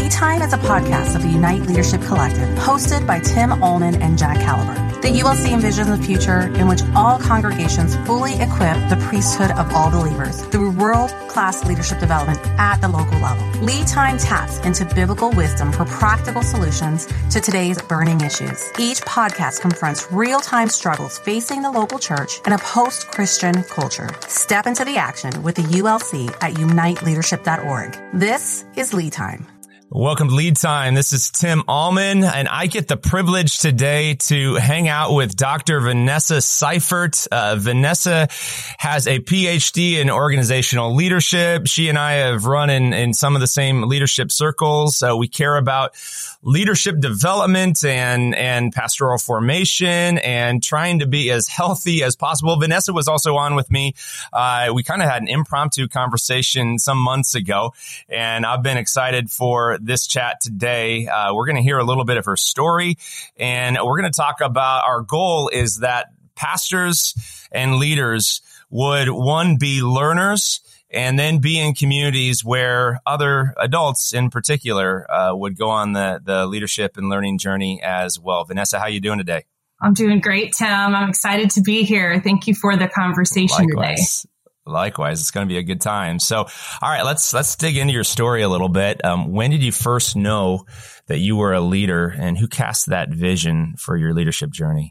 Lead Time is a podcast of the Unite Leadership Collective, hosted by Tim Ullman and Jack Caliber. The ULC envisions a future in which all congregations fully equip the priesthood of all believers through world-class leadership development at the local level. Lead Time taps into biblical wisdom for practical solutions to today's burning issues. Each podcast confronts real-time struggles facing the local church in a post-Christian culture. Step into the action with the ULC at uniteleadership.org. This is Lead Time. Welcome to Lead Time. This is Tim Ullman, and I get the privilege today to hang out with Dr. Vanessa Seifert. Vanessa has a PhD in organizational leadership. She and I have run in some of the same leadership circles. We care about leadership development and pastoral formation and trying to be as healthy as possible. Vanessa was also on with me. We kind of had an impromptu conversation some months ago, and I've been excited for this chat today. We're going to hear a little bit of her story, and we're going to talk about our goal is that pastors and leaders would, one, be learners, and then be in communities where other adults in particular would go on the leadership and learning journey as well. Vanessa, how you doing today? I'm doing great, Tim. I'm excited to be here. Thank you for the conversation today. Likewise, it's going to be a good time. So, all right, let's dig into your story a little bit. When did you first know that you were a leader, and who cast that vision for your leadership journey?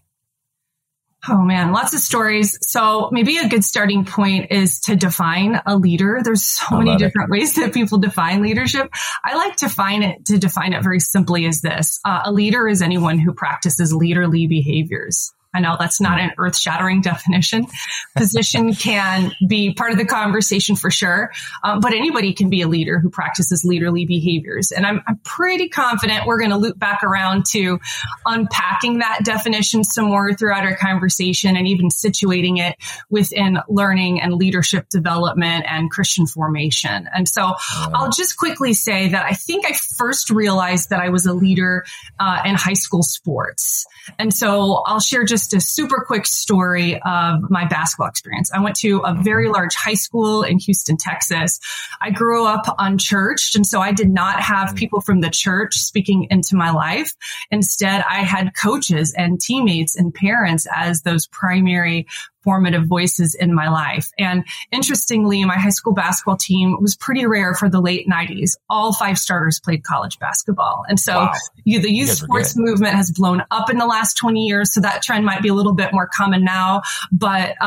Oh man, lots of stories. So maybe a good starting point is to define a leader. There's so many different ways that people define leadership. I like to define it very simply as this. A leader is anyone who practices leaderly behaviors. I know that's not an earth-shattering definition. Position can be part of the conversation for sure, but anybody can be a leader who practices leaderly behaviors. And I'm pretty confident we're going to loop back around to unpacking that definition some more throughout our conversation and even situating it within learning and leadership development and Christian formation. And so I'll just quickly say that I think I first realized that I was a leader in high school sports. And so I'll share just a super quick story of my basketball experience. I went to a very large high school in Houston, Texas. I grew up unchurched, and so I did not have people from the church speaking into my life. Instead, I had coaches and teammates and parents as those primary formative voices in my life. And interestingly, my high school basketball team was pretty rare for the late 90s. All 5 starters played college basketball. And so the youth sports movement has blown up in the last 20 years. So that trend might be a little bit more common now. But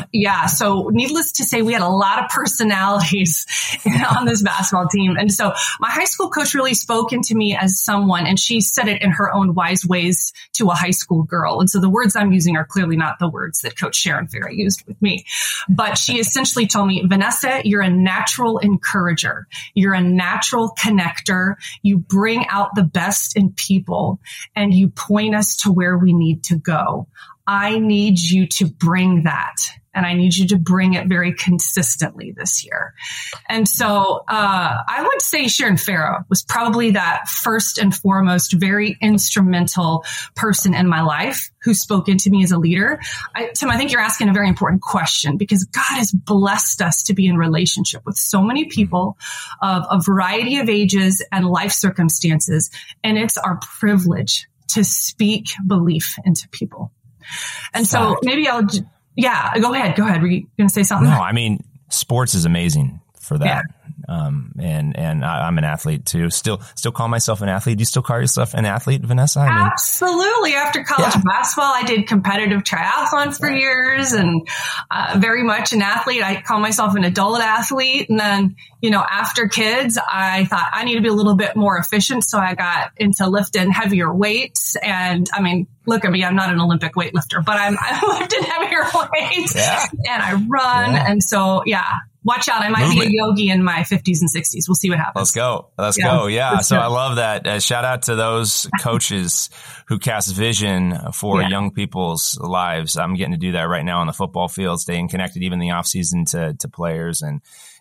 so needless to say, we had a lot of personalities on this basketball team. And so my high school coach really spoke into me as someone, and she said it in her own wise ways to a high school girl. And so the words I'm using are clearly not the words that Coach Sharon Farah used with me. But she essentially told me, Vanessa, you're a natural encourager. You're a natural connector. You bring out the best in people and you point us to where we need to go. I need you to bring that. And I need you to bring it very consistently this year. And so I would say Sharon Farah was probably that first and foremost very instrumental person in my life who spoke into me as a leader. Tim, I think you're asking a very important question because God has blessed us to be in relationship with so many people of a variety of ages and life circumstances. And it's our privilege to speak belief into people. And so maybe I'll... Yeah, go ahead. Were you going to say something? No, I mean, sports is amazing for that. Yeah. And I'm an athlete too. Still call myself an athlete. Do you still call yourself an athlete, Vanessa? Absolutely. After college basketball, I did competitive triathlon for years and very much an athlete. I call myself an adult athlete. And then, after kids, I thought I need to be a little bit more efficient. So I got into lifting heavier weights. And look at me, I'm not an Olympic weightlifter, but I'm lifting heavier weights and I run. Yeah. And so, watch out. I might be a yogi in my 50s and 60s. We'll see what happens. Let's go. Yeah. So I love that. Shout out to those coaches who cast vision for young people's lives. I'm getting to do that right now on the football field, staying connected even in the off season to players. And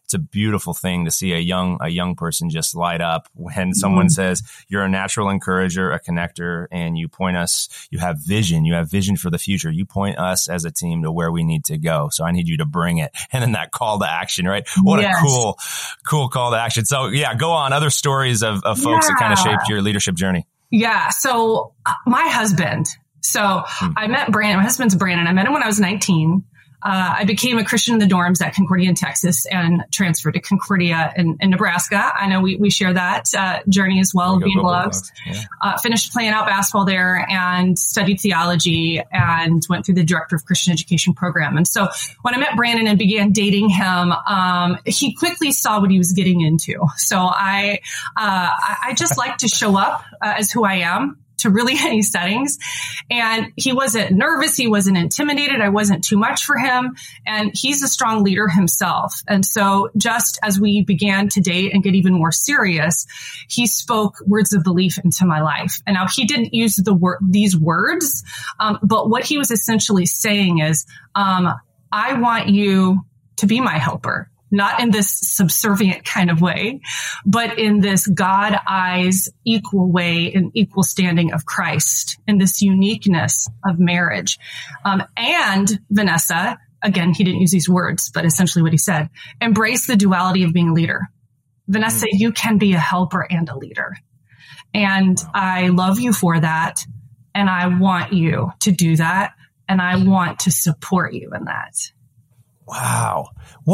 it's a beautiful thing to see a young person just light up when someone says you're a natural encourager, a connector, and you point us, you have vision for the future. You point us as a team to where we need to go. So I need you to bring it. And then that call to action, right? What a cool call to action. So yeah, go on. Other stories of folks that kind of shaped your leadership journey. Yeah. So my husband, I met Brandon. My husband's Brandon. I met him when I was 19. I became a Christian in the dorms at Concordia in Texas and transferred to Concordia in Nebraska. I know we share that journey as well, being blogs. Yeah. Finished playing out basketball there and studied theology and went through the director of Christian education program. And so when I met Brandon and began dating him, he quickly saw what he was getting into. So I just like to show up as who I am to really any settings. And he wasn't nervous. He wasn't intimidated. I wasn't too much for him. And he's a strong leader himself. And so just as we began to date and get even more serious, he spoke words of belief into my life. And now he didn't use these words, but what he was essentially saying is, I want you to be my helper. Not in this subservient kind of way, but in this God eyes equal way and equal standing of Christ, in this uniqueness of marriage. And Vanessa, again, he didn't use these words, but essentially what he said, embrace the duality of being a leader. Vanessa, you can be a helper and a leader. And I love you for that. And I want you to do that. And I want to support you in that. Wow.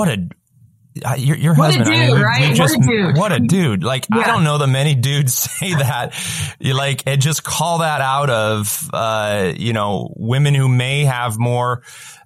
Your husband, what a dude, right? What a dude. Like, yeah. I don't know that many dudes say that, and just call that out of, women who may have more,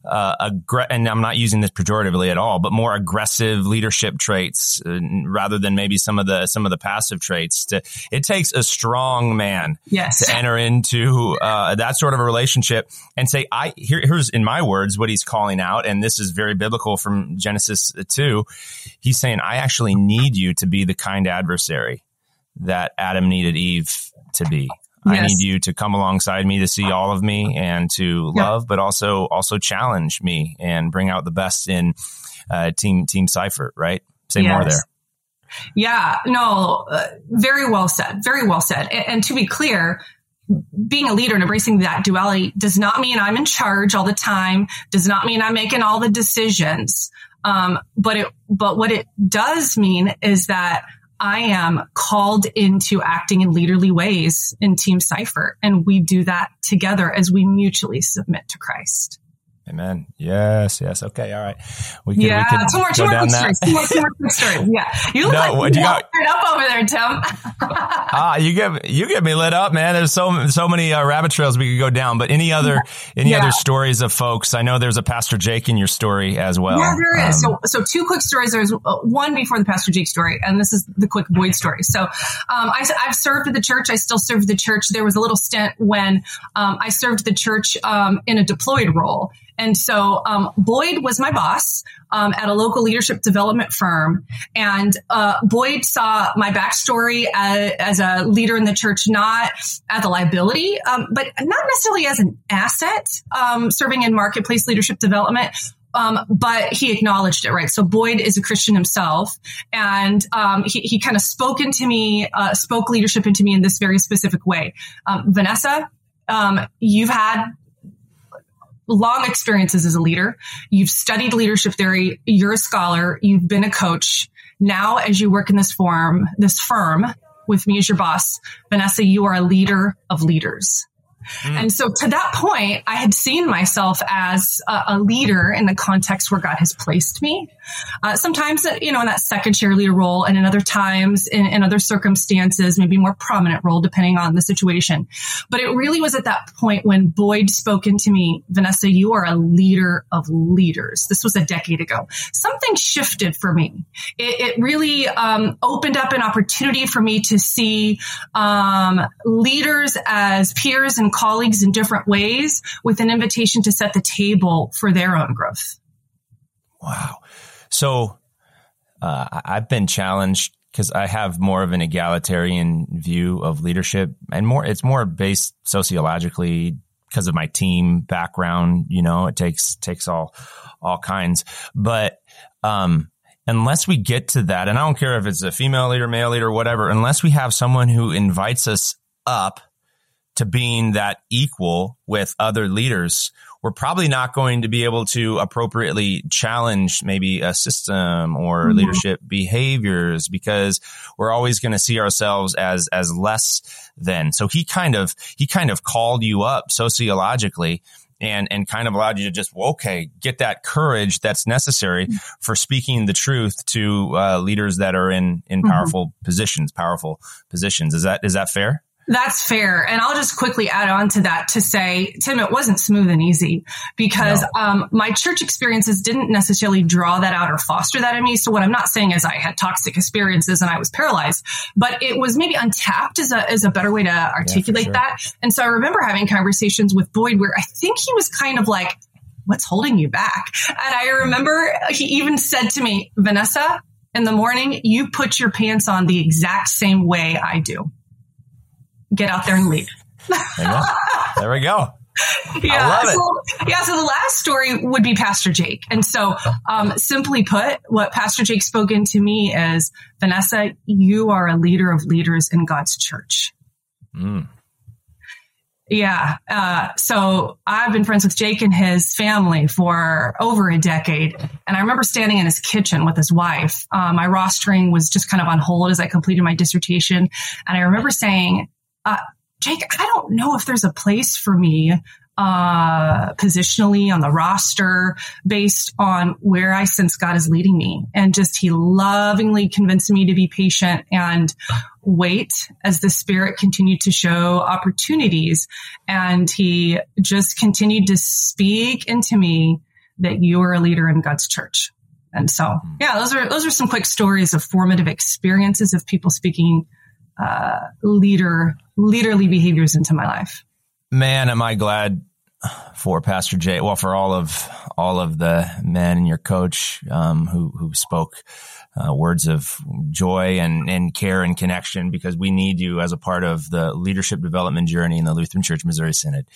and I'm not using this pejoratively at all, but more aggressive leadership traits rather than maybe some of the passive traits. It takes a strong man to enter into that sort of a relationship and say, here's in my words what he's calling out, and this is very biblical from Genesis 2. He's saying, I actually need you to be the kind adversary that Adam needed Eve to be. Yes. I need you to come alongside me to see all of me and to love, but also challenge me and bring out the best in Team Seifert, right? Say more there. Yeah, no, very well said. Very well said. And to be clear, being a leader and embracing that duality does not mean I'm in charge all the time, does not mean I'm making all the decisions. But what it does mean is that I am called into acting in leaderly ways in Team Seifert, and we do that together as we mutually submit to Christ. Amen. Yes. Okay. All right. We could two more quick stories. Two more quick stories. Yeah. You look like you're up over there, Tim. You get me lit up, man. There's so many rabbit trails we could go down. But any other stories of folks? I know there's a Pastor Jake in your story as well. Yeah, there is. So two quick stories. There's one before the Pastor Jake story, and this is the quick Boyd story. So I've served at the church. I still serve the church. There was a little stint when I served the church in a deployed role. And so Boyd was my boss at a local leadership development firm. And Boyd saw my backstory as a leader in the church, not as a liability, but not necessarily as an asset, serving in marketplace leadership development. But he acknowledged it, right? So Boyd is a Christian himself, and he kind of spoke leadership into me in this very specific way. Vanessa, you've had long experiences as a leader. You've studied leadership theory. You're a scholar. You've been a coach. Now, as you work in this firm with me as your boss, Vanessa, you are a leader of leaders. And so to that point, I had seen myself as a leader in the context where God has placed me. Sometimes, in that second chair leader role, and in other times, in other circumstances, maybe more prominent role, depending on the situation. But it really was at that point when Boyd spoke into me, Vanessa, you are a leader of leaders. This was a decade ago. Something shifted for me. It really opened up an opportunity for me to see leaders as peers and colleagues in different ways, with an invitation to set the table for their own growth. Wow. So I've been challenged because I have more of an egalitarian view of leadership, and it's more based sociologically because of my team background. It takes all kinds. But unless we get to that, and I don't care if it's a female leader, male leader, whatever, unless we have someone who invites us up to being that equal with other leaders, we're probably not going to be able to appropriately challenge maybe a system or leadership behaviors, because we're always going to see ourselves as less than. So he kind of called you up sociologically and kind of allowed you to just, get that courage that's necessary for speaking the truth to leaders that are in powerful positions. Is that fair? That's fair. And I'll just quickly add on to that to say, Tim, it wasn't smooth and easy because my church experiences didn't necessarily draw that out or foster that in me. So what I'm not saying is I had toxic experiences and I was paralyzed, but it was maybe untapped is a better way to articulate that. And so I remember having conversations with Boyd where I think he was kind of like, what's holding you back? And I remember he even said to me, Vanessa, in the morning, you put your pants on the exact same way I do. Get out there and lead. There we go. Yeah. I love it. So the last story would be Pastor Jake. And so, simply put, what Pastor Jake spoke into me is, Vanessa, you are a leader of leaders in God's church. Yeah. So I've been friends with Jake and his family for over a decade. And I remember standing in his kitchen with his wife. My rostering was just kind of on hold as I completed my dissertation. And I remember saying, Jake, I don't know if there's a place for me positionally on the roster based on where I sense God is leading me. And just he lovingly convinced me to be patient and wait as the Spirit continued to show opportunities. And he just continued to speak into me that you are a leader in God's church. And so, those are some quick stories of formative experiences of people speaking leaderly behaviors into my life. Man, am I glad for Pastor Jay. Well, for all of the men and your coach who spoke words of joy and care and connection, because we need you as a part of the leadership development journey in the Lutheran Church Missouri Synod.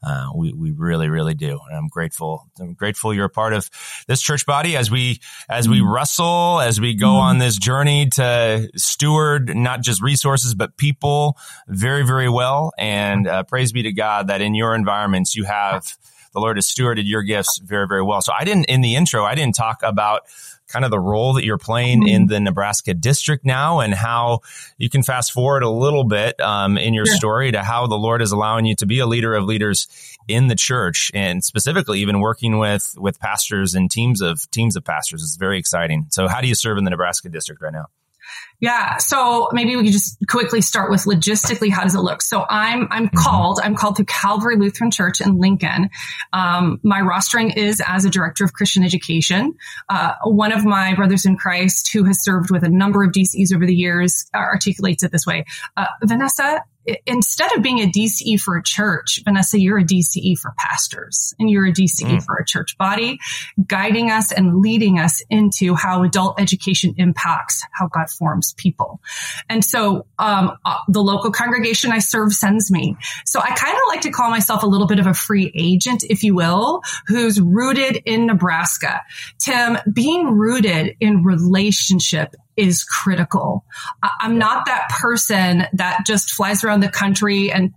We really, really do. And I'm grateful you're a part of this church body as we wrestle, as we go on this journey to steward not just resources, but people very, very well. And praise be to God that in your environments, the Lord has stewarded your gifts very, very well. So in the intro, I didn't talk about kind of the role that you're playing in the Nebraska district now, and how you can fast forward a little bit in your story to how the Lord is allowing you to be a leader of leaders in the church, and specifically even working with pastors and teams of pastors. It's very exciting. So how do you serve in the Nebraska district right now? Yeah. So maybe we could just quickly start with logistically, how does it look? So I'm called through Calvary Lutheran Church in Lincoln. My rostering is as a director of Christian education. One of my brothers in Christ who has served with a number of DCEs over the years articulates it this way. Vanessa, instead of being a DCE for a church, Vanessa, you're a DCE for pastors, and you're a DCE for a church body, guiding us and leading us into how adult education impacts how God forms people. And so the local congregation I serve sends me. So I kind of like to call myself a little bit of a free agent, if you will, who's rooted in Nebraska. Tim, being rooted in relationship is critical. I'm not that person that just flies around the country and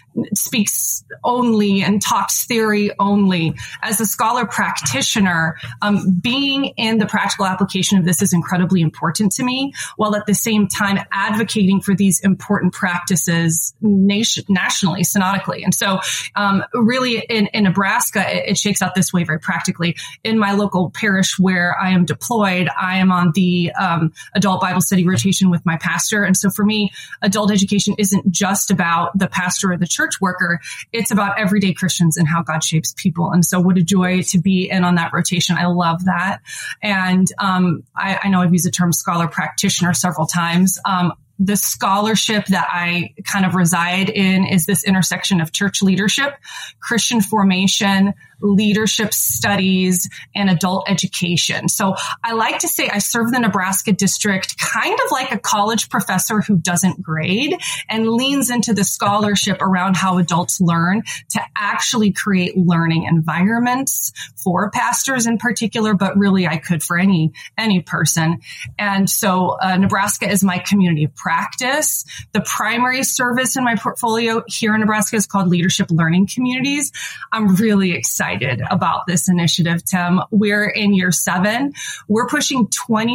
speaks only and talks theory only. As a scholar practitioner, being in the practical application of this is incredibly important to me, while at the same time advocating for these important practices nationally, synodically. And so really in Nebraska, it shakes out this way very practically. In my local parish where I am deployed, I am on the adult Bible study rotation with my pastor. And so for me, adult education isn't just about the pastor or the church worker. It's about everyday Christians and how God shapes people. And so what a joy to be in on that rotation. I love that. And I know I've used the term scholar practitioner several times. the scholarship that I kind of reside in is this intersection of church leadership, Christian formation, leadership studies, and adult education. So I like to say I serve the Nebraska district kind of like a college professor who doesn't grade and leans into the scholarship around how adults learn to actually create learning environments for pastors in particular, but really I could for any person. And so Nebraska is my community of practice. The primary service in my portfolio here in Nebraska is called Leadership Learning Communities. I'm really excited about this initiative, Tim. We're in year 7. We're pushing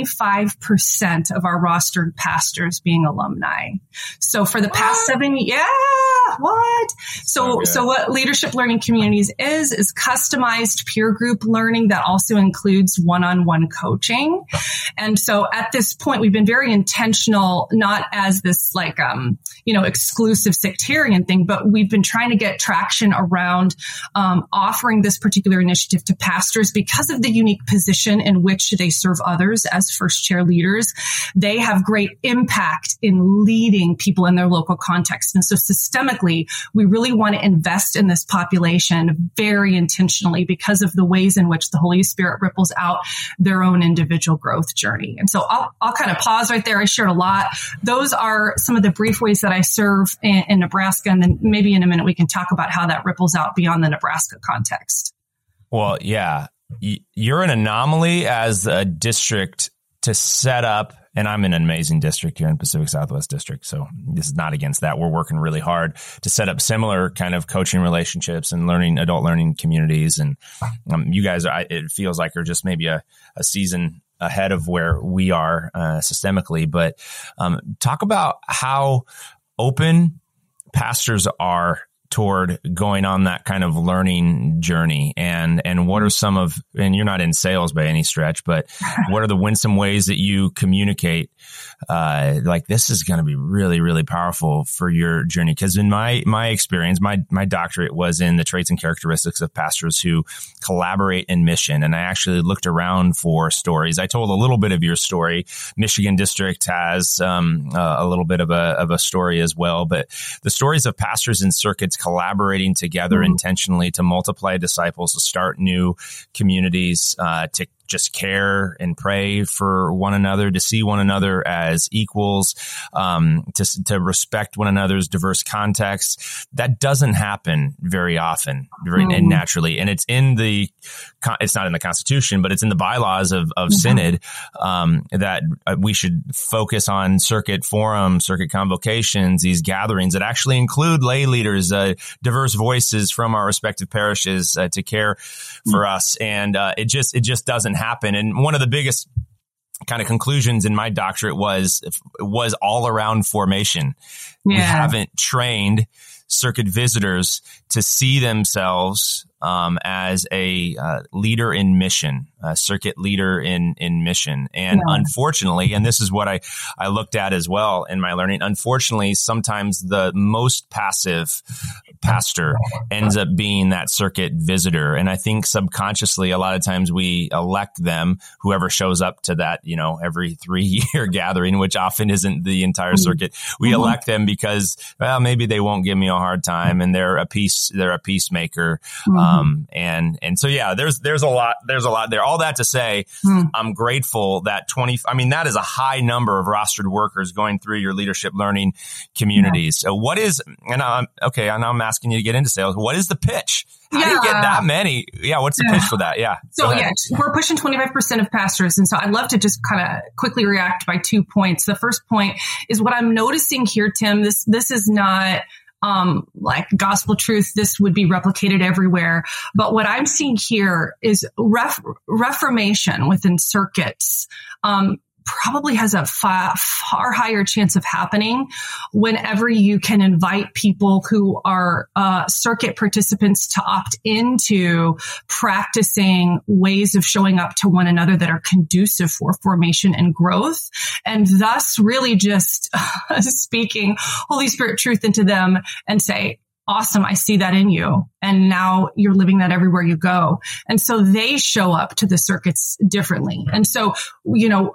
25% of our rostered pastors being alumni. So for the past 7 years, So what Leadership Learning Communities is customized peer group learning that also includes one-on-one coaching. And so at this point, we've been very intentional, not as this exclusive sectarian thing, but we've been trying to get traction around offering this particular initiative to pastors because of the unique position in which they serve others as first chair leaders. They have great impact in leading people in their local context. And so systemically, we really want to invest in this population very intentionally because of the ways in which the Holy Spirit ripples out their own individual growth journey. And so I'll kind of pause right there. I shared a lot. Those are some of the brief ways that I serve in Nebraska. And then maybe in a minute, we can talk about how that ripples out beyond the Nebraska context. Well, yeah, you're an anomaly as a district to set up. And I'm in an amazing district here in Pacific Southwest District. So this is not against that. We're working really hard to set up similar kind of coaching relationships and adult learning communities. And you guys, it feels like are just maybe a season ahead of where we are systemically. But talk about how open pastors are toward going on that kind of learning journey, and what are some of, and you're not in sales by any stretch, but what are the winsome ways that you communicate like this is going to be really, really powerful for your journey? Because in my experience, my doctorate was in the traits and characteristics of pastors who collaborate in mission, and I actually looked around for stories. I told a little bit of your story. Michigan District has a little bit of a story as well, but the stories of pastors in circuits collaborating together intentionally to multiply disciples, to start new communities, to just care and pray for one another, to see one another as equals, to respect one another's diverse contexts. That doesn't happen very often and naturally. And it's not in the Constitution, but it's in the bylaws of Synod, that we should focus on circuit forums, circuit convocations, these gatherings that actually include lay leaders, diverse voices from our respective parishes to care for us. And it just doesn't happen. And one of the biggest kind of conclusions in my doctorate was all around formation. Yeah. We haven't trained circuit visitors to see themselves as a leader in mission, a circuit leader in mission. And unfortunately, and this is what I looked at as well in my learning, unfortunately, sometimes the most passive pastor ends up being that circuit visitor. And I think subconsciously, a lot of times we elect them, whoever shows up to that, every 3-year gathering, which often isn't the entire circuit. We elect them because, well, maybe they won't give me a hard time and they're a peacemaker. And so, yeah, there's a lot there. All that to say, I'm grateful that that is a high number of rostered workers going through your leadership learning communities. So what is, and I'm asking you to get into sales. What is the pitch? How do you get that many? Yeah. What's the pitch for that? Yeah. So we're pushing 25% of pastors. And so I'd love to just kind of quickly react by 2 points. The first point is what I'm noticing here, Tim. This is not like gospel truth. This would be replicated everywhere. But what I'm seeing here is reformation within circuits, probably has a far higher chance of happening whenever you can invite people who are circuit participants to opt into practicing ways of showing up to one another that are conducive for formation and growth, and thus really just speaking Holy Spirit truth into them and say, awesome, I see that in you. And now you're living that everywhere you go. And so they show up to the circuits differently. And so,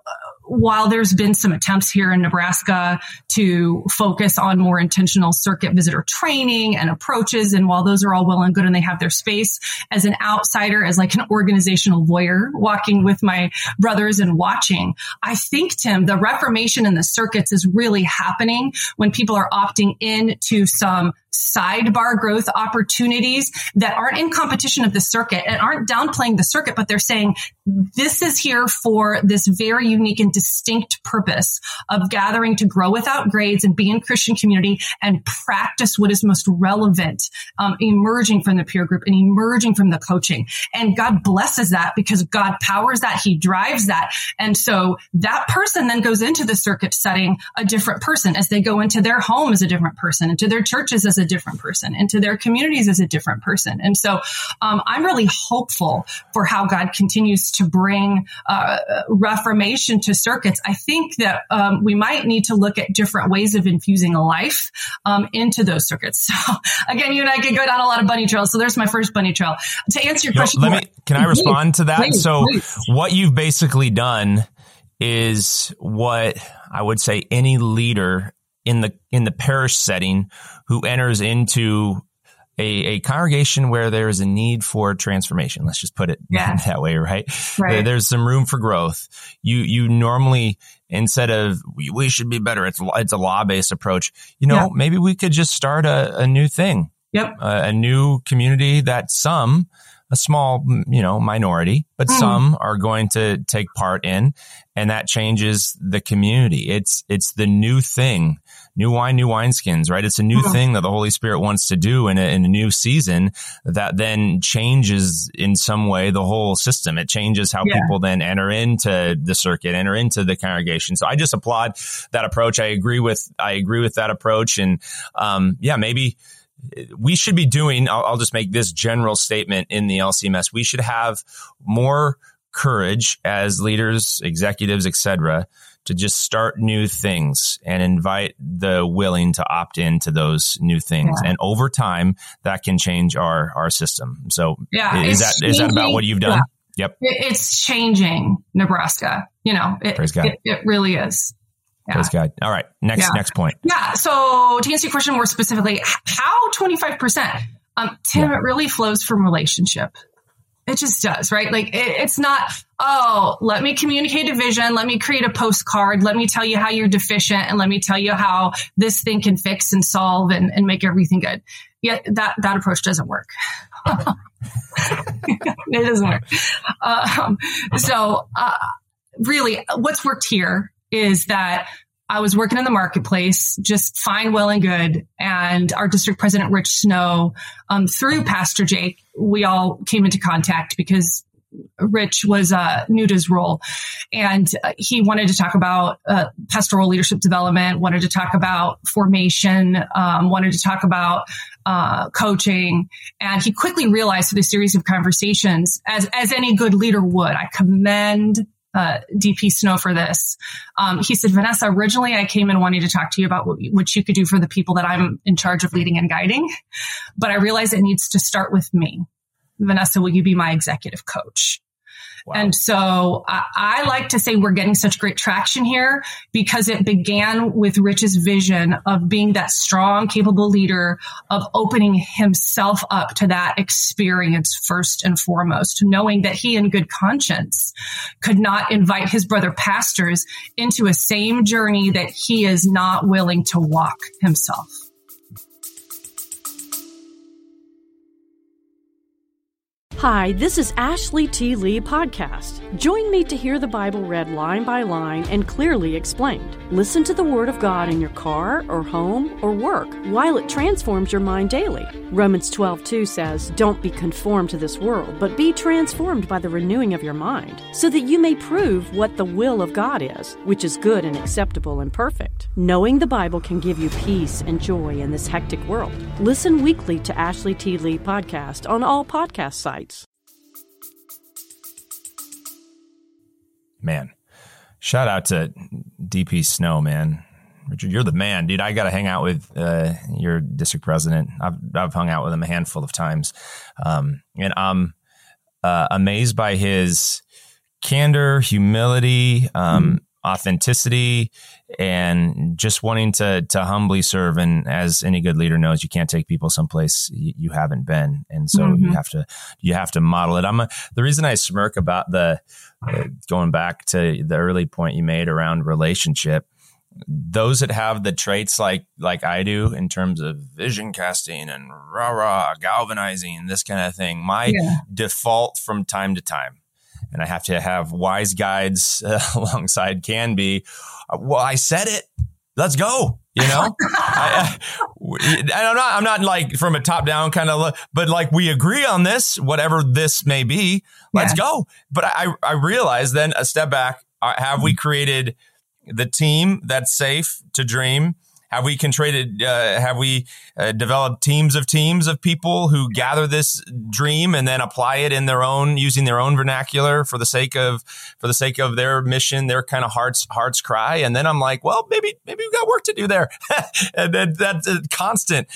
while there's been some attempts here in Nebraska to focus on more intentional circuit visitor training and approaches, and while those are all well and good and they have their space, as an outsider, as like an organizational lawyer walking with my brothers and watching, I think, Tim, the reformation in the circuits is really happening when people are opting into some sidebar growth opportunities that aren't in competition of the circuit and aren't downplaying the circuit, but they're saying this is here for this very unique and distinct purpose of gathering to grow without grades and be in Christian community and practice what is most relevant, emerging from the peer group and emerging from the coaching. And God blesses that because God powers that. He drives that. And so that person then goes into the circuit setting a different person as they go into their home as a different person, into their churches as a different person, into their communities as a different person. And so I'm really hopeful for how God continues to bring reformation to circuits. I think that we might need to look at different ways of infusing a life into those circuits. So again, you and I could go down a lot of bunny trails. So there's my first bunny trail. To answer your question, can I respond to that? Please. What you've basically done is what I would say any leader in the parish setting who enters into a congregation where there is a need for transformation. Let's just put it that way, right? There's some room for growth. You normally, instead of we should be better, it's a law-based approach. Maybe we could just start a new thing. A new community that a small, minority, but some are going to take part in, and that changes the community. It's the new thing, new wine, new wineskins, right? It's a new thing that the Holy Spirit wants to do in a new season that then changes in some way the whole system. It changes how people then enter into the circuit, enter into the congregation. So I just applaud that approach. I agree with that approach. And, maybe we should be doing, I'll just make this general statement in the LCMS. We should have more courage as leaders, executives, etc., to just start new things and invite the willing to opt into those new things. And over time, that can change our system. So is that about what you've done? Yep. It's changing Nebraska. Praise God. It really is. Yeah. Praise God. All right. Next point. Yeah. So to answer your question more specifically, how 25%? Tim, it really flows from relationship. It just does, right? Like it's not, let me communicate a vision. Let me create a postcard. Let me tell you how you're deficient. And let me tell you how this thing can fix and solve and make everything good. Yeah, that approach doesn't work. It doesn't work. Really what's worked here is that I was working in the marketplace, just fine, well, and good. And our district president, Rich Snow, through Pastor Jake, we all came into contact because Rich was new to his role. And he wanted to talk about pastoral leadership development, wanted to talk about formation, wanted to talk about coaching. And he quickly realized through a series of conversations, as any good leader would, I commend DP Snow for this. He said, Vanessa, originally I came in wanting to talk to you about what you could do for the people that I'm in charge of leading and guiding, but I realized it needs to start with me. Vanessa, will you be my executive coach? Wow. And so I like to say we're getting such great traction here because it began with Rich's vision of being that strong, capable leader, of opening himself up to that experience first and foremost, knowing that he in good conscience could not invite his brother pastors into a same journey that he is not willing to walk himself. Hi, this is Ashley T. Lee Podcast. Join me to hear the Bible read line by line and clearly explained. Listen to the Word of God in your car or home or work while it transforms your mind daily. Romans 12:2 says, "Don't be conformed to this world, but be transformed by the renewing of your mind, so that you may prove what the will of God is, which is good and acceptable and perfect." Knowing the Bible can give you peace and joy in this hectic world. Listen weekly to Ashley T. Lee Podcast on all podcast sites. Man, shout out to DP Snow, man. Richard, you're the man, dude. I got to hang out with your district president. I've hung out with him a handful of times. And I'm amazed by his candor, humility, authenticity and just wanting to humbly serve. And as any good leader knows, you can't take people someplace you haven't been. And so you have to model it. The reason I smirk about going back to the early point you made around relationship, those that have the traits like I do in terms of vision casting and galvanizing, this kind of thing, my default from time to time, and I have to have wise guides alongside can be, well, I said it, let's go. You know, I'm not like from a top down kind of look, but like we agree on this, whatever this may be, let's go. But I realize then a step back, have we created the team that's safe to dream? Have we developed teams of people who gather this dream and then apply it in using their own vernacular for the sake of their mission, their kind of heart's cry? And then I'm like, well, maybe we've got work to do there. And then that's a constant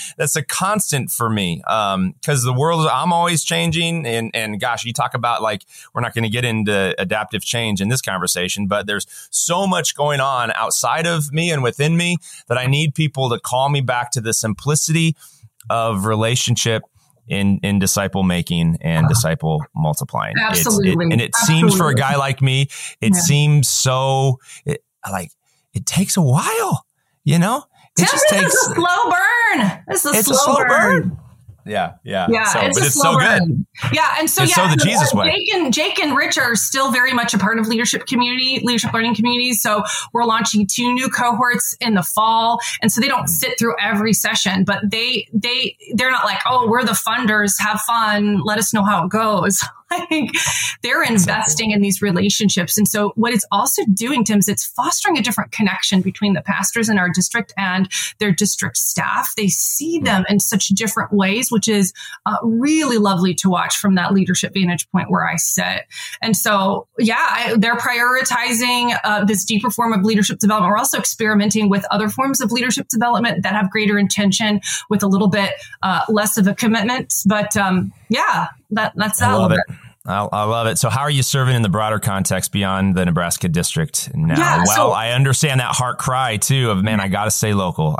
for me. Cause the world, I'm always changing. And gosh, you talk about like, we're not going to get into adaptive change in this conversation, but there's so much going on outside of me and within me that I need people to call me back to the simplicity of relationship in disciple making and disciple multiplying. Absolutely. It seems for a guy like me, it seems so it takes a while, you know? It's a slow burn. It's a slow burn. Yeah. So, but it's so good. Yeah. And so, it's so the Jesus way. Jake and Rich are still very much a part of leadership learning communities. So we're launching 2 new cohorts in the fall. And so they don't sit through every session, but they're not like, oh, we're the funders, have fun, let us know how it goes. Like they're investing in these relationships. And so what it's also doing, Tim, is it's fostering a different connection between the pastors in our district and their district staff. They see them in such different ways, which is really lovely to watch from that leadership vantage point where I sit. And so, they're prioritizing this deeper form of leadership development. We're also experimenting with other forms of leadership development that have greater intention with a little bit less of a commitment. But that's that. I love it. I love it. So how are you serving in the broader context beyond the Nebraska district now? I understand that heart cry too of, man, I got to stay local.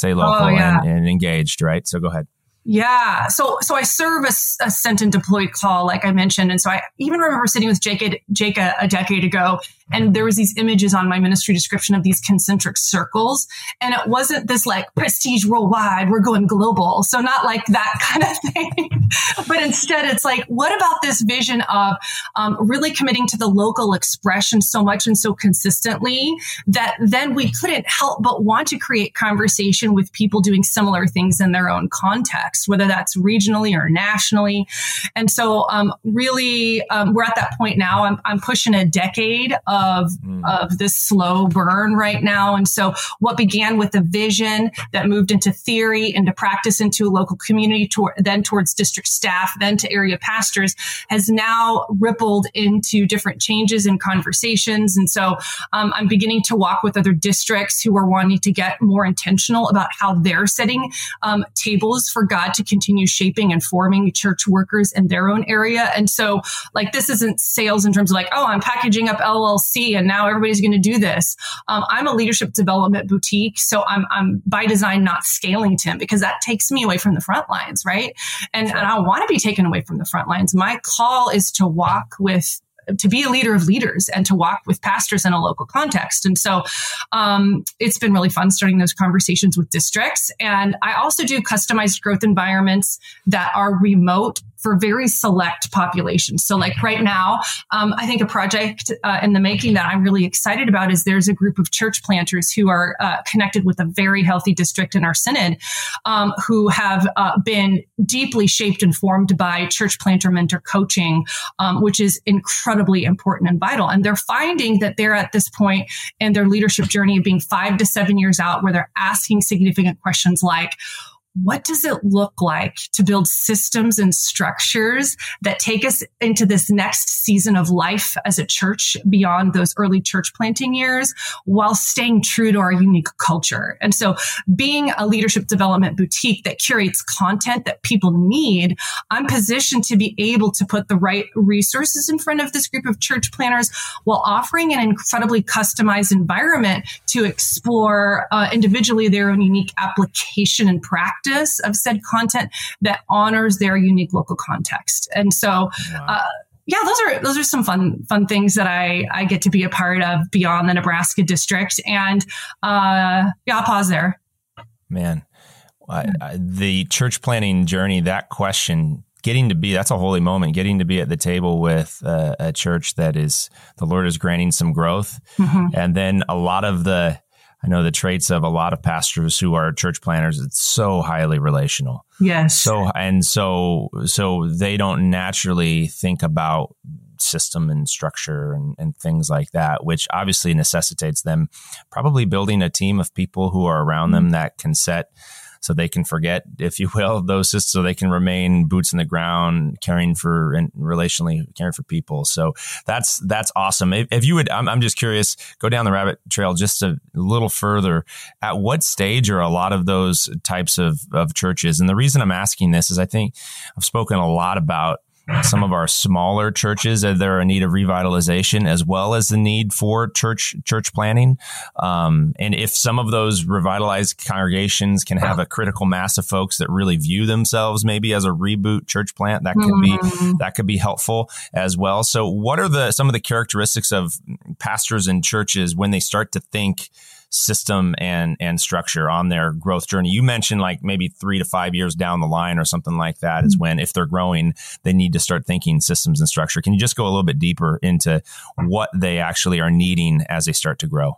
And engaged, right? So go ahead. Yeah. So I serve a sent and deployed call, like I mentioned. And so I even remember sitting with Jake a decade ago, and there was these images on my ministry description of these concentric circles. And it wasn't this like prestige worldwide, we're going global. So not like that kind of thing, but instead it's like, what about this vision of really committing to the local expression so much and so consistently that then we couldn't help but want to create conversation with people doing similar things in their own context, whether that's regionally or nationally. And so we're at that point now. I'm pushing a decade of this slow burn right now. And so what began with a vision that moved into theory, into practice, into a local community, then towards district staff, then to area pastors, has now rippled into different changes and conversations. And so I'm beginning to walk with other districts who are wanting to get more intentional about how they're setting tables for God to continue shaping and forming church workers in their own area. And so like, this isn't sales in terms of like, oh, I'm packaging up LLC and now everybody's going to do this. I'm a leadership development boutique. So I'm by design not scaling, Tim, because that takes me away from the front lines, right? And I want to be taken away from the front lines. My call is to be a leader of leaders and to walk with pastors in a local context. And so it's been really fun starting those conversations with districts. And I also do customized growth environments that are remote for very select populations. So like right now, I think a project in the making that I'm really excited about is there's a group of church planters who are connected with a very healthy district in our synod who have been deeply shaped and formed by church planter mentor coaching, which is incredibly important and vital. And they're finding that they're at this point in their leadership journey of being 5 to 7 years out where they're asking significant questions like, what does it look like to build systems and structures that take us into this next season of life as a church beyond those early church planting years while staying true to our unique culture? And so being a leadership development boutique that curates content that people need, I'm positioned to be able to put the right resources in front of this group of church planners while offering an incredibly customized environment to explore individually their own unique application and practice of said content that honors their unique local context. And so, those are some fun things that I get to be a part of beyond the Nebraska district. And I'll pause there. Man, the church planning journey, that question, that's a holy moment, getting to be at the table with a church that is, the Lord is granting some growth. Mm-hmm. And then a lot of I know the traits of a lot of pastors who are church planners, it's so highly relational. Yes. So they don't naturally think about system and structure and things like that, which obviously necessitates them probably building a team of people who are around them that can set, so they can forget, if you will, those systems, so they can remain boots in the ground, caring for and relationally caring for people. So that's awesome. If you would, I'm just curious, go down the rabbit trail just a little further. At what stage are a lot of those types of churches? And the reason I'm asking this is I think I've spoken a lot about some of our smaller churches that are in need of revitalization, as well as the need for church planning. And if some of those revitalized congregations can have a critical mass of folks that really view themselves maybe as a reboot church plant, that could be helpful as well. So what are some of the characteristics of pastors and churches when they start to think system and structure on their growth journey? You mentioned like maybe 3 to 5 years down the line or something like that is when, if they're growing, they need to start thinking systems and structure. Can you just go a little bit deeper into what they actually are needing as they start to grow?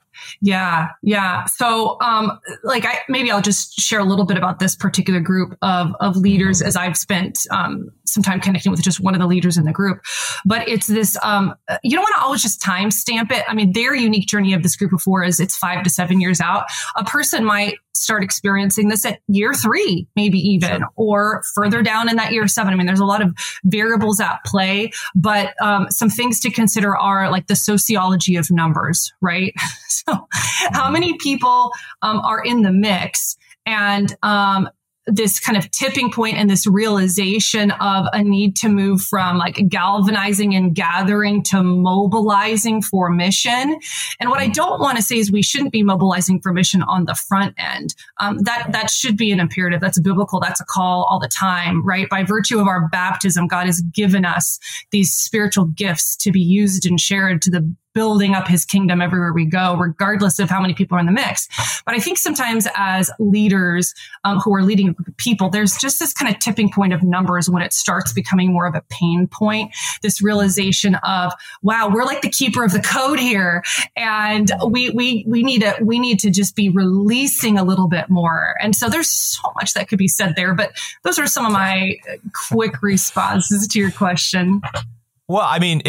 Yeah. So, maybe I'll just share a little bit about this particular group of leaders, as I've spent some time connecting with just one of the leaders in the group. But it's this, you don't want to always just time stamp it. I mean, their unique journey of this group of 4 is it's 5 to 7 years out. A person might start experiencing this at year 3, maybe even, or further down in that year 7. I mean, there's a lot of variables at play, but some things to consider are like the sociology of numbers, right? So how many people are in the mix, and this kind of tipping point and this realization of a need to move from like galvanizing and gathering to mobilizing for mission. And what I don't want to say is we shouldn't be mobilizing for mission on the front end. That should be an imperative. That's biblical. That's a call all the time, right? By virtue of our baptism, God has given us these spiritual gifts to be used and shared to the building up his kingdom everywhere we go, regardless of how many people are in the mix. But I think sometimes as leaders who are leading a group of people, there's just this kind of tipping point of numbers when it starts becoming more of a pain point, this realization of, wow, we're like the keeper of the code here. And we need to just be releasing a little bit more. And so there's so much that could be said there, but those are some of my quick responses to your question. Well, I mean,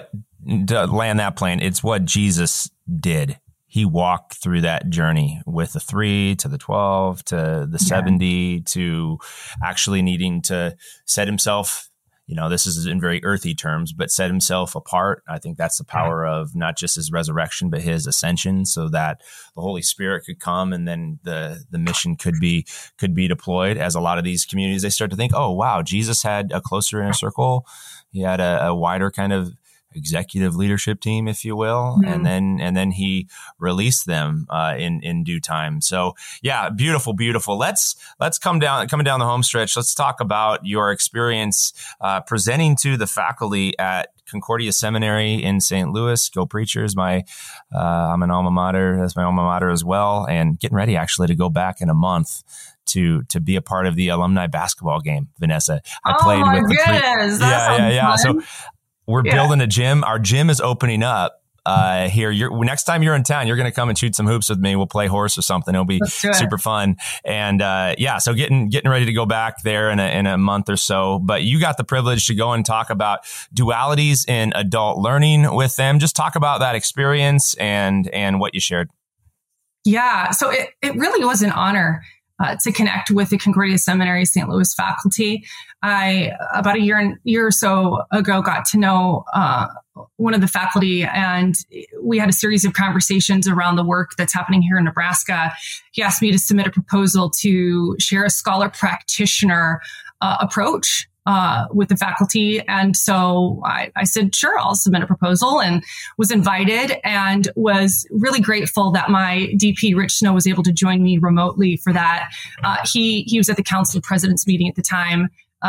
to land that plane, it's what Jesus did. He walked through that journey with the 3 to the 12 to the 70 to actually needing to set himself, this is in very earthy terms, but set himself apart. I think that's the power of not just his resurrection, but his ascension, so that the Holy Spirit could come and then the mission could be deployed. As a lot of these communities, they start to think, oh, wow, Jesus had a closer inner circle. He had a wider kind of executive leadership team, if you will. And then he released them in due time. So yeah, beautiful. Let's coming down the home stretch. Let's talk about your experience presenting to the faculty at Concordia Seminary in St. Louis. Go Preachers! I'm an alma mater. That's my alma mater as well. And getting ready actually to go back in a month to be a part of the alumni basketball game, Vanessa. I played with goodness. Yeah. So we're building a gym. Our gym is opening up here. Next time you're in town, you're going to come and shoot some hoops with me. We'll play horse or something. It'll be super fun. And so getting ready to go back there in a month or so. But you got the privilege to go and talk about dualities in adult learning with them. Just talk about that experience and what you shared. Yeah. So it really was an honor to connect with the Concordia Seminary St. Louis faculty. I, about a year or so ago, got to know one of the faculty, and we had a series of conversations around the work that's happening here in Nebraska. He asked me to submit a proposal to share a scholar practitioner approach with the faculty. And so I said, sure, I'll submit a proposal, and was invited, and was really grateful that my DP, Rich Snow, was able to join me remotely for that. He was at the Council of Presidents meeting at the time,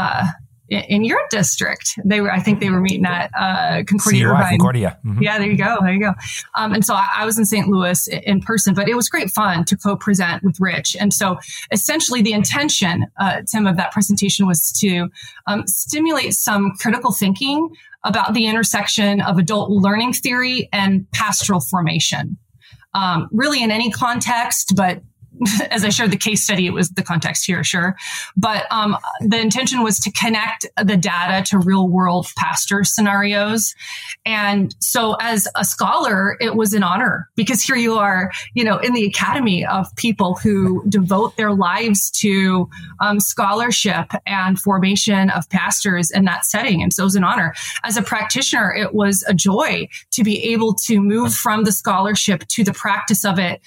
in your district. I think they were meeting at Concordia. Concordia. Mm-hmm. Yeah, there you go. And so I was in St. Louis in person, but it was great fun to co-present with Rich. And so essentially the intention, Tim, of that presentation was to stimulate some critical thinking about the intersection of adult learning theory and pastoral formation. Really in any context, but as I shared the case study, it was the context here, sure. But the intention was to connect the data to real world pastor scenarios. And so as a scholar, it was an honor, because here you are, in the academy of people who devote their lives to scholarship and formation of pastors in that setting. And so it was an honor. As a practitioner, it was a joy to be able to move from the scholarship to the practice of it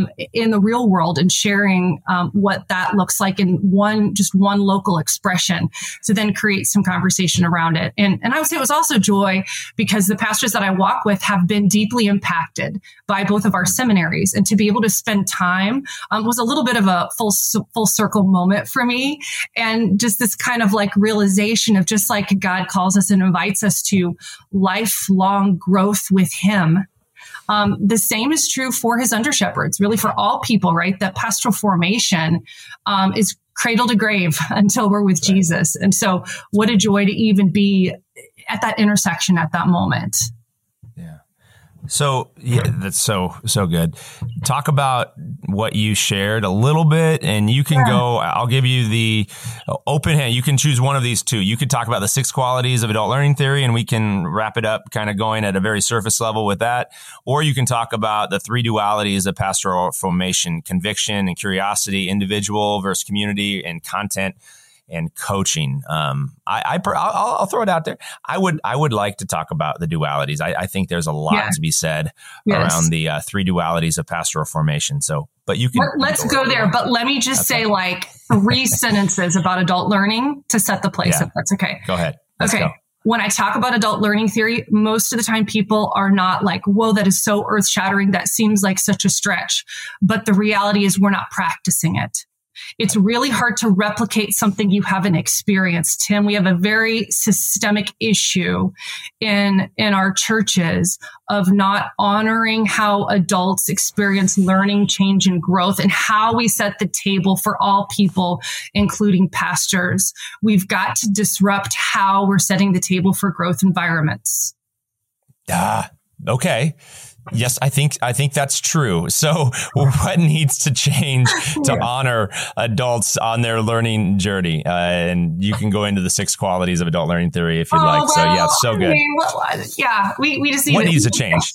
in the real world, and sharing what that looks like in one local expression, to then create some conversation around it. And I would say it was also joy, because the pastors that I walk with have been deeply impacted by both of our seminaries, and to be able to spend time was a little bit of a full circle moment for me, and just this kind of like realization of, just like God calls us and invites us to lifelong growth with Him. The same is true for His under shepherds, really for all people, right? That pastoral formation is cradle to grave until we're with Jesus. And so what a joy to even be at that intersection at that moment. Yeah. So that's so good. Talk about what you shared a little bit, and you can go, I'll give you the open hand. You can choose one of these two. You could talk about the 6 qualities of adult learning theory, and we can wrap it up kind of going at a very surface level with that. Or you can talk about the 3 dualities of pastoral formation: conviction and curiosity, individual versus community, and content and coaching. I'll throw it out there. I would like to talk about the dualities. I think there's a lot to be said around the 3 dualities of pastoral formation. So, but you can let's go there. But let me just say like 3 sentences about adult learning to set the place, if that's okay. Go ahead. Let's go. When I talk about adult learning theory, most of the time people are not like, whoa, that is so earth shattering. That seems like such a stretch. But the reality is we're not practicing it. It's really hard to replicate something you haven't experienced, Tim. We have a very systemic issue in our churches of not honoring how adults experience learning, change, and growth, and how we set the table for all people, including pastors. We've got to disrupt how we're setting the table for growth environments. Okay. Yes, I think that's true. So what needs to change to honor adults on their learning journey? And you can go into the 6 qualities of adult learning theory if you'd like. Well, so yeah, so good. We just need what needs to change?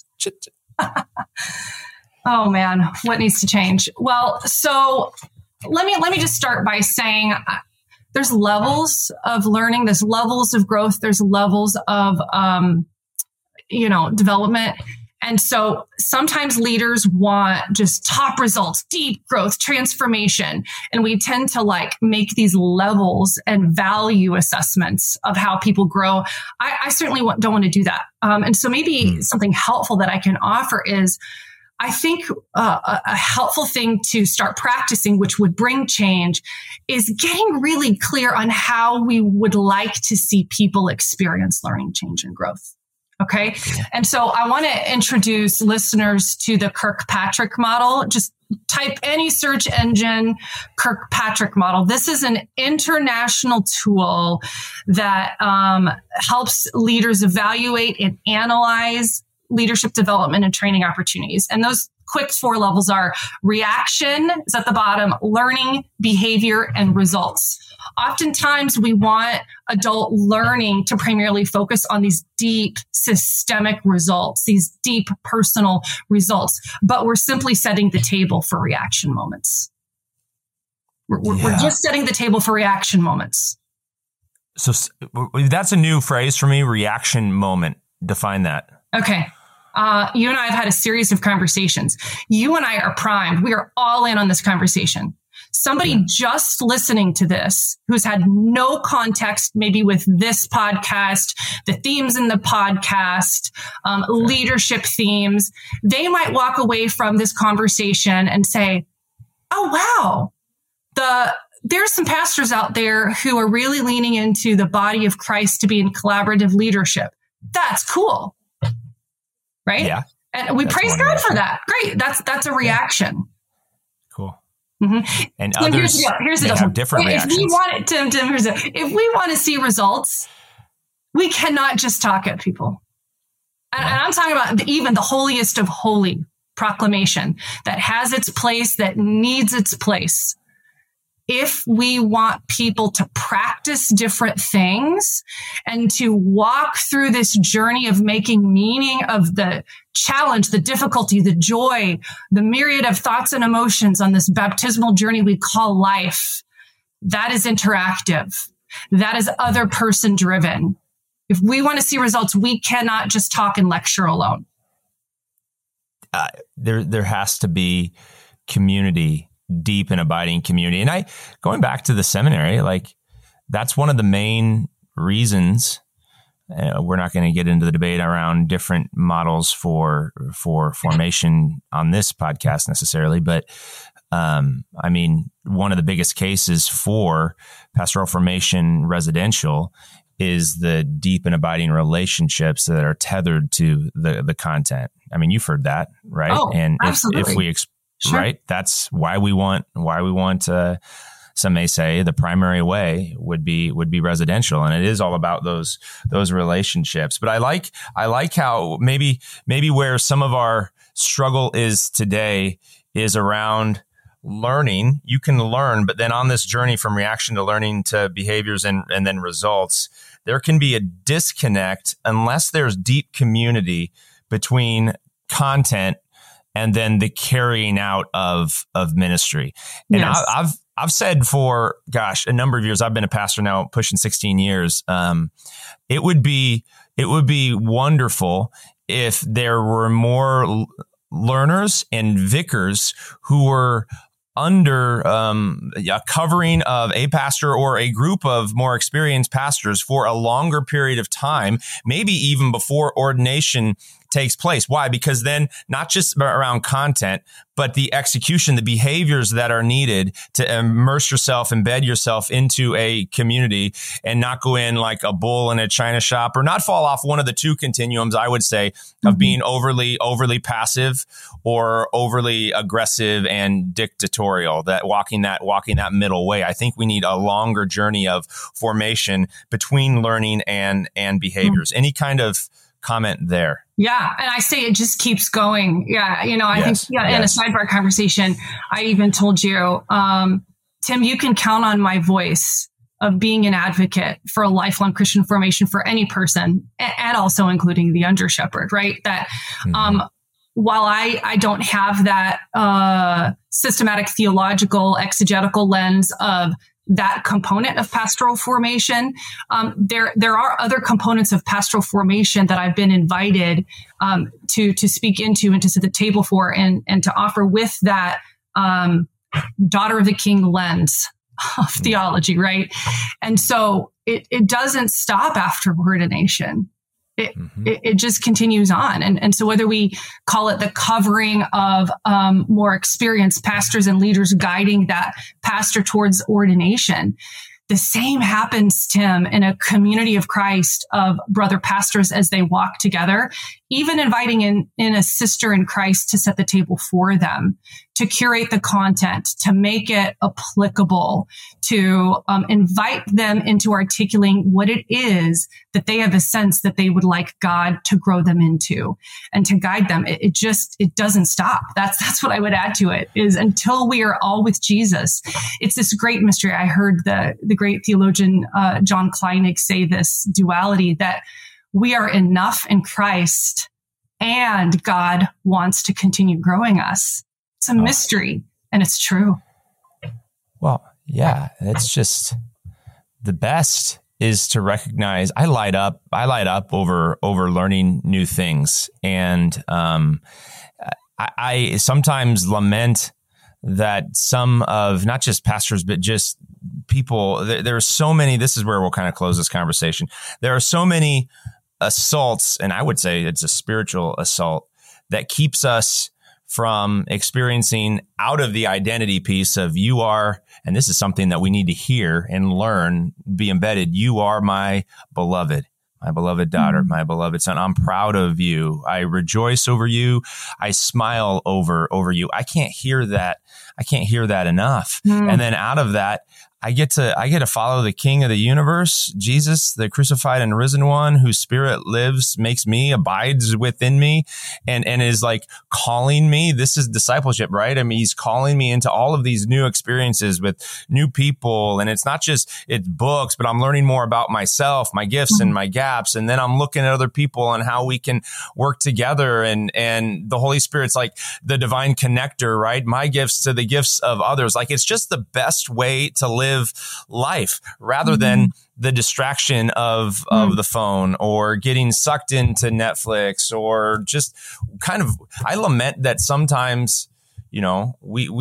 Oh man, what needs to change? Well, so let me just start by saying there's levels of learning, there's levels of growth, there's levels of development. And so sometimes leaders want just top results, deep growth, transformation. And we tend to like make these levels and value assessments of how people grow. I certainly don't want to do that. And so maybe something helpful that I can offer is, I think a helpful thing to start practicing, which would bring change, is getting really clear on how we would like to see people experience learning, change, and growth. Okay. And so I want to introduce listeners to the Kirkpatrick model. Just type any search engine, Kirkpatrick model. This is an international tool that helps leaders evaluate and analyze leadership development and training opportunities. And those quick 4 levels are reaction is at the bottom, learning, behavior, and results. Oftentimes we want adult learning to primarily focus on these deep systemic results, these deep personal results, but we're simply setting the table for reaction moments. We're just setting the table for reaction moments. So that's a new phrase for me, reaction moment. Define that. Okay. You and I have had a series of conversations. You and I are primed. We are all in on this conversation. Somebody just listening to this who's had no context, maybe with this podcast, the themes in the podcast, leadership themes, they might walk away from this conversation and say, oh, wow, there's some pastors out there who are really leaning into the body of Christ to be in collaborative leadership. That's cool. Right? Yeah. And we praise God for that. Great. That's a reaction. Cool. Mm-hmm. And others here's the have different reactions. If we want it, if we want to see results, we cannot just talk at people. And I'm talking about even the holiest of holy proclamation that has its place, that needs its place. If we want people to practice different things and to walk through this journey of making meaning of the challenge, the difficulty, the joy, the myriad of thoughts and emotions on this baptismal journey we call life, that is interactive. That is other person driven. If we want to see results, we cannot just talk and lecture alone. There has to be community, deep and abiding community. And going back to the seminary, like that's one of the main reasons. We're not going to get into the debate around different models for formation on this podcast necessarily, but I mean, one of the biggest cases for pastoral formation residential is the deep and abiding relationships that are tethered to the content. I mean, you've heard that, right? Oh, and absolutely. if we Sure. Right. That's why we want, some may say the primary way would be residential. And it is all about those relationships. But I like how maybe where some of our struggle is today is around learning. You can learn, but then on this journey from reaction to learning to behaviors and then results, there can be a disconnect unless there's deep community between content and then the carrying out of ministry. And yes. I've said for, a number of years, I've been a pastor now pushing 16 years. It would be wonderful if there were more learners and vicars who were under a covering of a pastor or a group of more experienced pastors for a longer period of time, maybe even before ordination takes place. Why? Because then not just around content, but the execution, the behaviors that are needed to immerse yourself, embed yourself into a community and not go in like a bull in a china shop, or not fall off one of the two continuums, I would say, of being overly passive or overly aggressive and dictatorial, that walking that middle way. I think we need a longer journey of formation between learning and behaviors. Any kind of comment there? Yeah. And I say it just keeps going. Yeah. I think in a sidebar conversation, I even told you, Tim, you can count on my voice of being an advocate for a lifelong Christian formation for any person, and also including the under shepherd, right? That, while I don't have that, systematic theological exegetical lens of that component of pastoral formation, there are other components of pastoral formation that I've been invited to speak into and to set the table for, and to offer with that daughter of the king lens of theology, right? And so it doesn't stop after ordination. It just continues on. And so whether we call it the covering of more experienced pastors and leaders guiding that pastor towards ordination, the same happens, Tim, in a community of Christ of brother pastors as they walk together, even inviting in a sister in Christ to set the table for them, to curate the content, to make it applicable, to invite them into articulating what it is that they have a sense that they would like God to grow them into and to guide them. It doesn't stop. That's what I would add to it, is until we are all with Jesus. It's this great mystery. I heard the great theologian John Kleinig say this duality, that we are enough in Christ and God wants to continue growing us. It's a mystery, and it's true. Well, Yeah, it's just the best is to recognize I light up over learning new things. And I sometimes lament that some of not just pastors, but just people, there are so many, this is where we'll kind of close this conversation. There are so many assaults, and I would say it's a spiritual assault that keeps us from experiencing out of the identity piece of you are, and this is something that we need to hear and learn, be embedded. You are my beloved daughter, my beloved son. I'm proud of you. I rejoice over you. I smile over you. I can't hear that. I can't hear that enough. And then out of that, I get to follow the King of the universe, Jesus, the crucified and risen one, whose spirit lives, makes me, abides within me, and is like calling me. This is discipleship, right? I mean, he's calling me into all of these new experiences with new people. And it's not just it's books, but I'm learning more about myself, my gifts and my gaps. And then I'm looking at other people and how we can work together. And the Holy Spirit's like the divine connector, right? My gifts to the gifts of others. Like it's just the best way to live life rather than the distraction of the phone or getting sucked into Netflix or just kind of, I lament that sometimes, you know,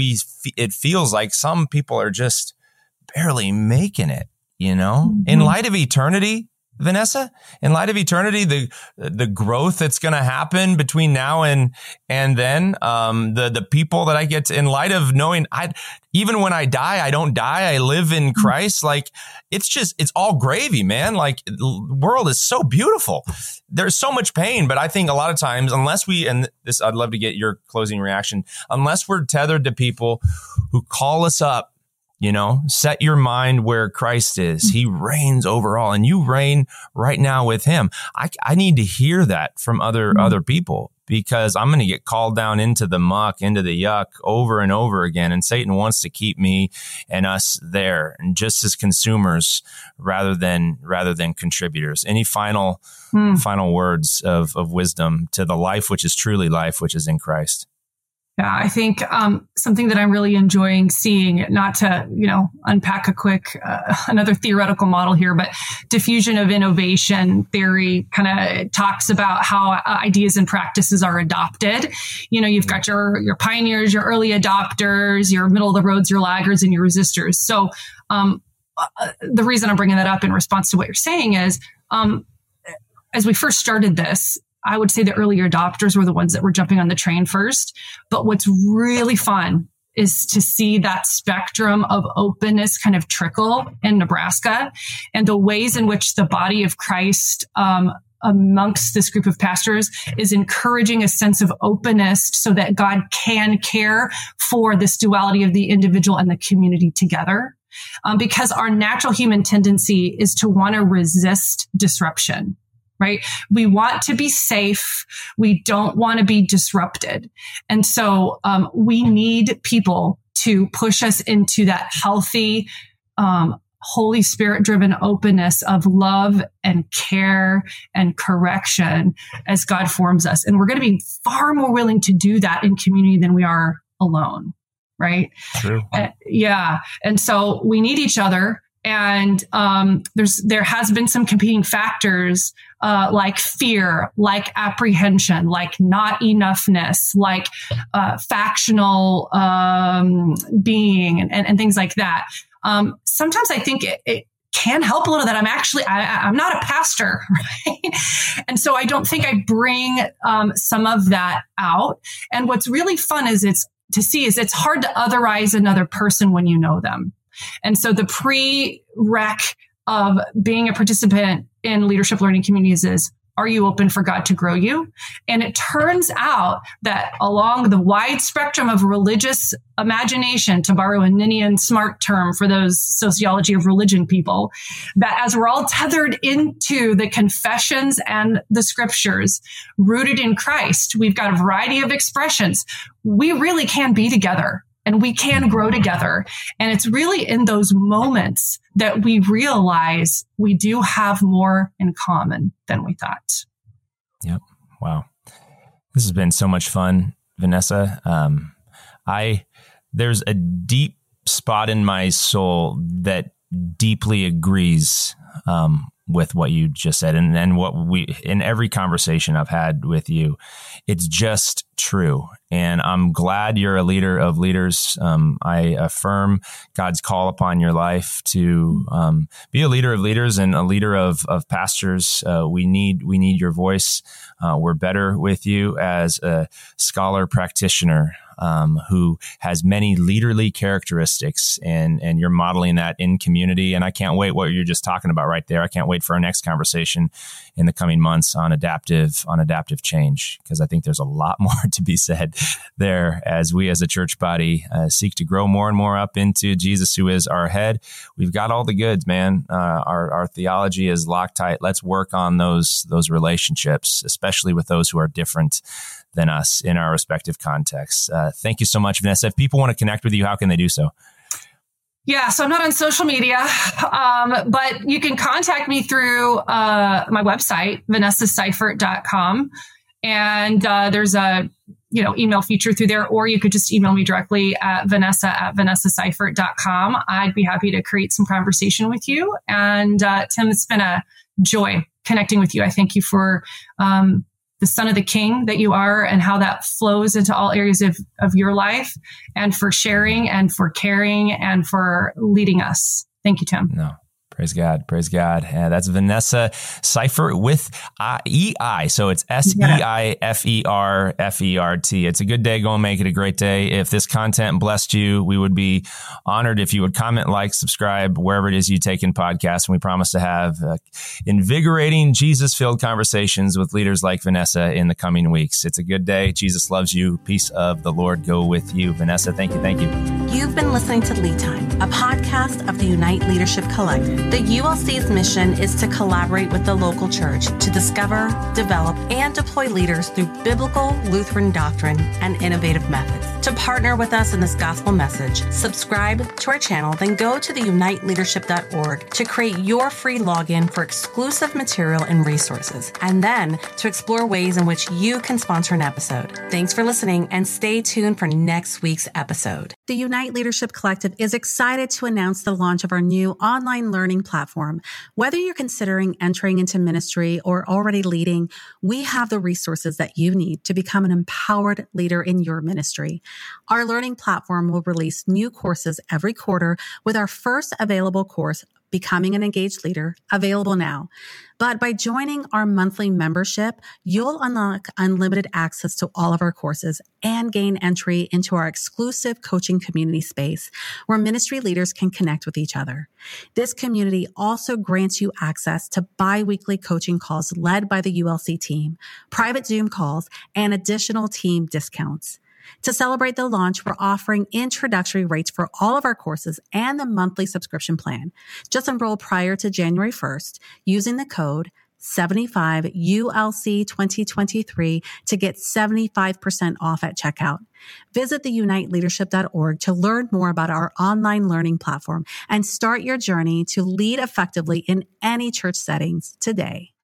it feels like some people are just barely making it, you know, in light of eternity. Vanessa, in light of eternity, the growth that's going to happen between now and then, the people that I get to, in light of knowing even when I die, I don't die. I live in Christ. Like it's all gravy, man. Like the world is so beautiful. There's so much pain, but I think a lot of times, unless I'd love to get your closing reaction, unless we're tethered to people who call us up, you know, set your mind where Christ is. He reigns over all, and you reign right now with him. I need to hear that from other people, because I'm going to get called down into the muck, into the yuck over and over again. And Satan wants to keep me and us there, and just as consumers rather than contributors. Any final words of wisdom to the life, which is truly life, which is in Christ? Yeah, I think something that I'm really enjoying seeing, not to, you know, unpack a quick, another theoretical model here, but diffusion of innovation theory kind of talks about how ideas and practices are adopted. You know, you've got your pioneers, your early adopters, your middle of the roads, your laggards, and your resistors. So the reason I'm bringing that up in response to what you're saying is, as we first started this, I would say the earlier adopters were the ones that were jumping on the train first. But what's really fun is to see that spectrum of openness kind of trickle in Nebraska, and the ways in which the body of Christ amongst this group of pastors is encouraging a sense of openness so that God can care for this duality of the individual and the community together. Because our natural human tendency is to want to resist disruption. Right? We want to be safe. We don't want to be disrupted. And so we need people to push us into that healthy, Holy Spirit driven openness of love and care and correction as God forms us. And we're going to be far more willing to do that in community than we are alone. Right? True. Yeah. And so we need each other. And there has been some competing factors like fear, like apprehension, like not enoughness, like factional being, and things like that. Sometimes I think it can help a little that I'm not a pastor, right? And so I don't think I bring some of that out. And what's really fun is it's hard to otherize another person when you know them. And so the prereq of being a participant in leadership learning communities is, are you open for God to grow you? And it turns out that along the wide spectrum of religious imagination, to borrow a Ninian Smart term for those sociology of religion people, that as we're all tethered into the confessions and the scriptures rooted in Christ, we've got a variety of expressions. We really can be together. And we can grow together. And it's really in those moments that we realize we do have more in common than we thought. Yep. Wow. This has been so much fun, Vanessa. There's a deep spot in my soul that deeply agrees with what you just said, and what we, in every conversation I've had with you, it's just true. And I'm glad you're a leader of leaders. I affirm God's call upon your life to be a leader of leaders and a leader of pastors. We need your voice. We're better with you as a scholar practitioner who has many leaderly characteristics, and you're modeling that in community. And I can't wait what you're just talking about right there. I can't wait for our next conversation in the coming months on adaptive change, because I think there's a lot more to be said there as we as a church body seek to grow more and more up into Jesus, who is our head. We've got all the goods, man. Our theology is Loctite. Let's work on those relationships, especially with those who are different than us in our respective contexts. Thank you so much, Vanessa. If people want to connect with you, how can they do so? Yeah, so I'm not on social media, but you can contact me through my website, vanessaseifert.com. And there's a email feature through there, or you could just email me directly at vanessa@vanessaseifert.com. I'd be happy to create some conversation with you. And Tim, it's been a joy connecting with you. I thank you for the son of the king that you are, and how that flows into all areas of your life, and for sharing and for caring and for leading us. Thank you, Tim. No. Praise God. Praise God. That's Vanessa Seifert with EI. So it's Seiferfert. It's a good day. Go and make it a great day. If this content blessed you, we would be honored if you would comment, like, subscribe, wherever it is you take in podcasts. And we promise to have invigorating, Jesus-filled conversations with leaders like Vanessa in the coming weeks. It's a good day. Jesus loves you. Peace of the Lord go with you. Vanessa, thank you. Thank you. You've been listening to Lead Time, a podcast of the Unite Leadership Collective. The ULC's mission is to collaborate with the local church to discover, develop, and deploy leaders through biblical Lutheran doctrine and innovative methods. To partner with us in this gospel message, subscribe to our channel, then go to theuniteleadership.org to create your free login for exclusive material and resources, and then to explore ways in which you can sponsor an episode. Thanks for listening, and stay tuned for next week's episode. The Unite Leadership Collective is excited to announce the launch of our new online learning platform. Whether you're considering entering into ministry or already leading, we have the resources that you need to become an empowered leader in your ministry. Our learning platform will release new courses every quarter, with our first available course, Becoming an Engaged Leader, available now. But by joining our monthly membership, you'll unlock unlimited access to all of our courses and gain entry into our exclusive coaching community space, where ministry leaders can connect with each other. This community also grants you access to bi-weekly coaching calls led by the ULC team, private Zoom calls, and additional team discounts. To celebrate the launch, we're offering introductory rates for all of our courses and the monthly subscription plan. Just enroll prior to January 1st using the code 75ULC2023 to get 75% off at checkout. Visit theuniteleadership.org to learn more about our online learning platform and start your journey to lead effectively in any church settings today.